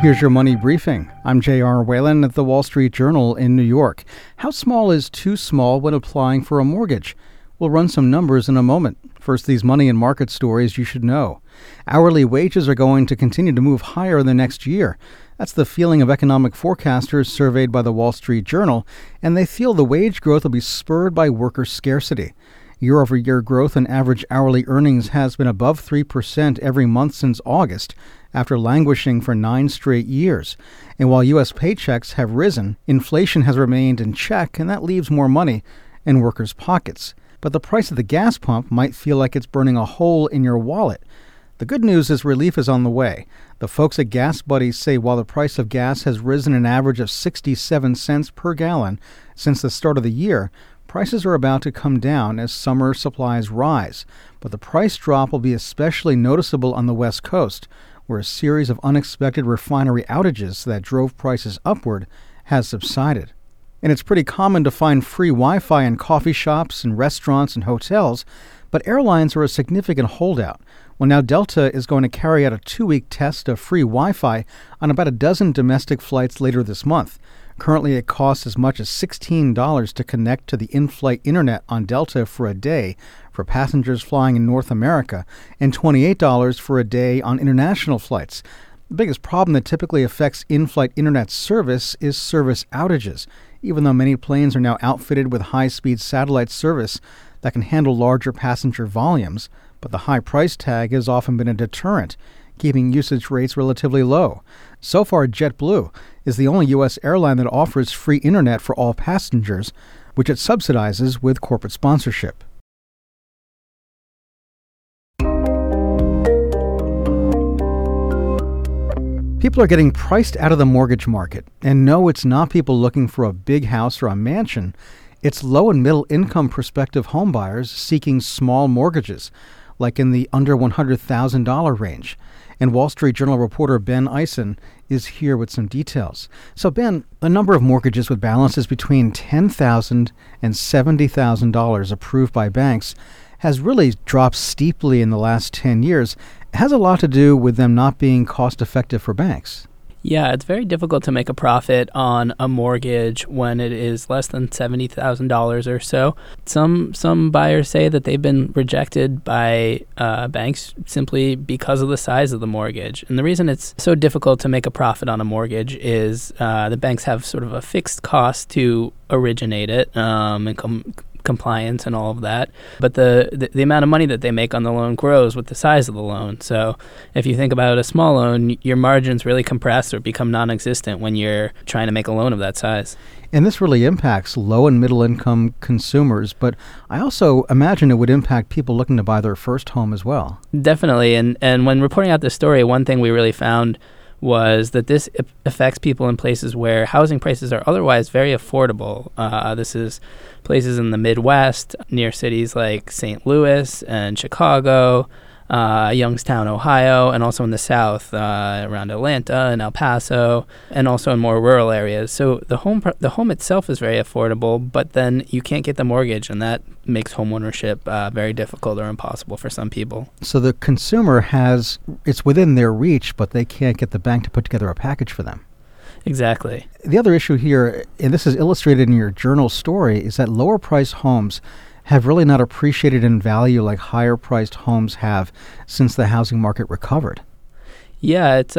Here's your money briefing. I'm J.R. Whalen at the Wall Street Journal in New York. How small is too small when applying for a mortgage? We'll run some numbers in a moment. First, these money and market stories you should know. Hourly wages are going to continue to move higher in the next year. That's the feeling of economic forecasters surveyed by the Wall Street Journal, and they feel the wage growth will be spurred by worker scarcity. Year-over-year growth in average hourly earnings has been above 3% every month since August, after languishing for 9 straight years. And while U.S. paychecks have risen, inflation has remained in check, and that leaves more money in workers' pockets. But the price of the gas pump might feel like it's burning a hole in your wallet. The good news is relief is on the way. The folks at Gas Buddies say while the price of gas has risen an average of 67 cents per gallon since the start of the year, prices are about to come down as summer supplies rise. But the price drop will be especially noticeable on the West Coast, where a series of unexpected refinery outages that drove prices upward has subsided. And it's pretty common to find free Wi-Fi in coffee shops and restaurants and hotels, but airlines are a significant holdout. Well, now Delta is going to carry out a 2-week test of free Wi-Fi on about a dozen domestic flights later this month. Currently, it costs as much as $16 to connect to the in-flight internet on Delta for a day for passengers flying in North America, and $28 for a day on international flights. The biggest problem that typically affects in-flight internet service is service outages, even though many planes are now outfitted with high-speed satellite service that can handle larger passenger volumes. But the high price tag has often been a deterrent, keeping usage rates relatively low. So far, JetBlue is the only U.S. airline that offers free internet for all passengers, which it subsidizes with corporate sponsorship. People are getting priced out of the mortgage market. And no, it's not people looking for a big house or a mansion. It's low and middle income prospective homebuyers seeking small mortgages, like in the under $100,000 range. And Wall Street Journal reporter Ben Eisen is here with some details. So Ben, the number of mortgages with balances between $10,000 and $70,000 approved by banks has really dropped steeply in the last 10 years. It has a lot to do with them not being cost effective for banks. Yeah, it's very difficult to make a profit on a mortgage when it is less than $70,000 or so. Some buyers say that they've been rejected by banks simply because of the size of the mortgage. And the reason it's so difficult to make a profit on a mortgage is the banks have sort of a fixed cost to originate it and compliance and all of that, but the amount of money that they make on the loan grows with the size of the loan. So if you think about a small loan, your margins really compress or become non-existent when you're trying to make a loan of that size. And this really impacts low and middle income consumers, but I also imagine it would impact people looking to buy their first home as well. Definitely, and when reporting out this story, one thing we really found was that this affects people in places where housing prices are otherwise very affordable. This is places in the Midwest, near cities like St. Louis and Chicago, Youngstown, Ohio, and also in the South, around Atlanta and El Paso, and also in more rural areas. So the home itself is very affordable, but then you can't get the mortgage, and that makes homeownership very difficult or impossible for some people. So the consumer it's within their reach, but they can't get the bank to put together a package for them. Exactly. The other issue here, and this is illustrated in your journal story, is that lower priced homes have really not appreciated in value like higher priced homes have since the housing market recovered. Yeah, it's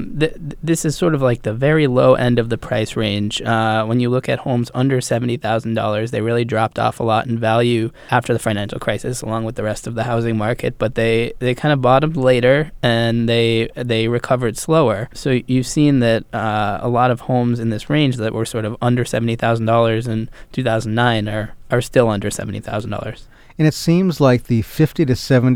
this is sort of like the very low end of the price range. When you look at homes under $70,000, they really dropped off a lot in value after the financial crisis, along with the rest of the housing market. But they kind of bottomed later, and they recovered slower. So you've seen that a lot of homes in this range that were sort of under $70,000 in 2009 are still under $70,000. And it seems like the $50,000 to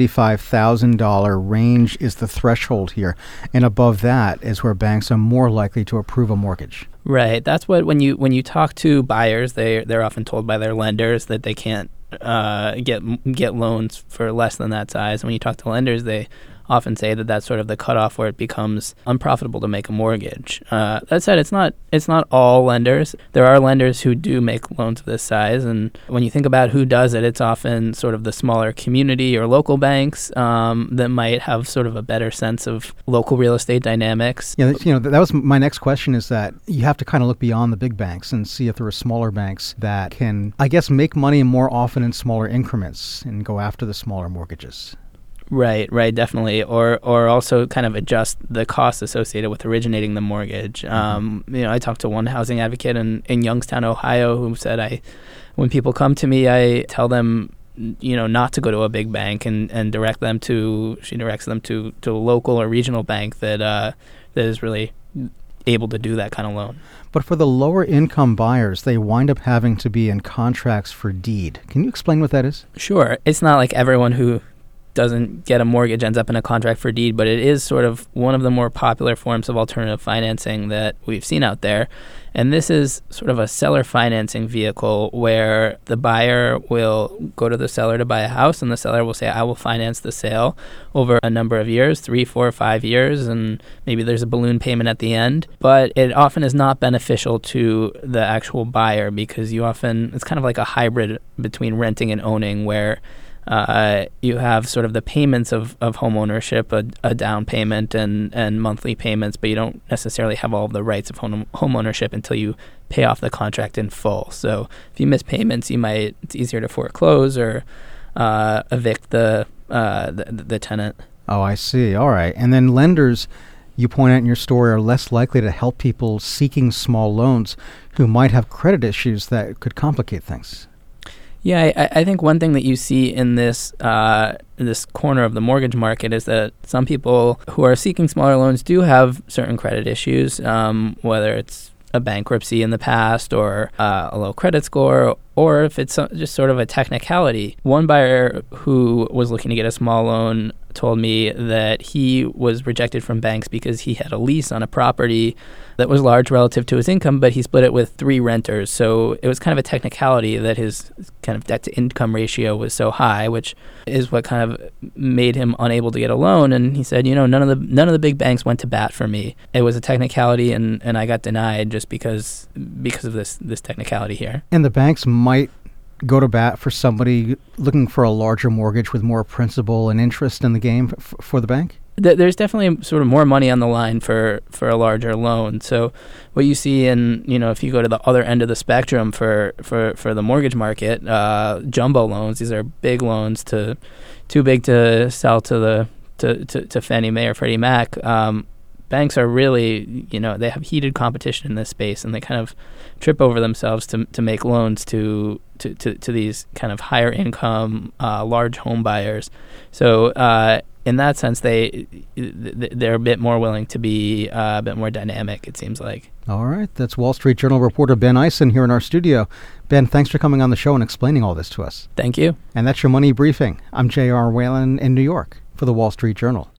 $75,000 range is the threshold here. And above that is where banks are more likely to approve a mortgage. Right. That's what when you talk to buyers, they're often told by their lenders that they can't get loans for less than that size. When you talk to lenders, they often say that that's sort of the cutoff where it becomes unprofitable to make a mortgage. That said, it's not all lenders. There are lenders who do make loans of this size, and when you think about who does it, it's often sort of the smaller community or local banks that might have sort of a better sense of local real estate dynamics. Yeah, that was my next question, is that you have to kind of look beyond the big banks and see if there are smaller banks that can, I guess, make money more often in smaller increments and go after the smaller mortgages. Right, definitely. Or also kind of adjust the costs associated with originating the mortgage. I talked to one housing advocate in Youngstown, Ohio, who said, when people come to me, I tell them, not to go to a big bank and she directs them to a local or regional bank that is really able to do that kind of loan. But for the lower income buyers, they wind up having to be in contracts for deed. Can you explain what that is? Sure. It's not like everyone who doesn't get a mortgage ends up in a contract for deed, but it is sort of one of the more popular forms of alternative financing that we've seen out there. And this is sort of a seller financing vehicle where the buyer will go to the seller to buy a house, and the seller will say, I will finance the sale over a number of years, 3, 4, 5 years, and maybe there's a balloon payment at the end. But it often is not beneficial to the actual buyer because it's kind of like a hybrid between renting and owning, where you have sort of the payments of home ownership, a down payment and monthly payments, but you don't necessarily have all of the rights of home ownership until you pay off the contract in full. So if you miss payments, it's easier to foreclose or evict the tenant. Oh, I see. All right. And then lenders, you point out in your story, are less likely to help people seeking small loans who might have credit issues that could complicate things. Yeah, I think one thing that you see in this corner of the mortgage market is that some people who are seeking smaller loans do have certain credit issues, whether it's a bankruptcy in the past or a low credit score, or if it's just sort of a technicality. One buyer who was looking to get a small loan told me that he was rejected from banks because he had a lease on a property that was large relative to his income, but he split it with 3 renters. So it was kind of a technicality that his kind of debt-to-income ratio was so high, which is what kind of made him unable to get a loan. And he said, none of the big banks went to bat for me. It was a technicality, and I got denied just because of this technicality here. And the banks might go to bat for somebody looking for a larger mortgage with more principal and interest in the game for the bank? There's definitely sort of more money on the line for a larger loan. So what you see if you go to the other end of the spectrum for the mortgage market, jumbo loans, these are big loans too big to sell to Fannie Mae or Freddie Mac. Banks are really, they have heated competition in this space, and they kind of trip over themselves to make loans to these kind of higher income, large home buyers. So in that sense, they're a bit more willing to be a bit more dynamic, it seems like. All right. That's Wall Street Journal reporter Ben Eisen here in our studio. Ben, thanks for coming on the show and explaining all this to us. Thank you. And that's your Money Briefing. I'm J.R. Whalen in New York for the Wall Street Journal.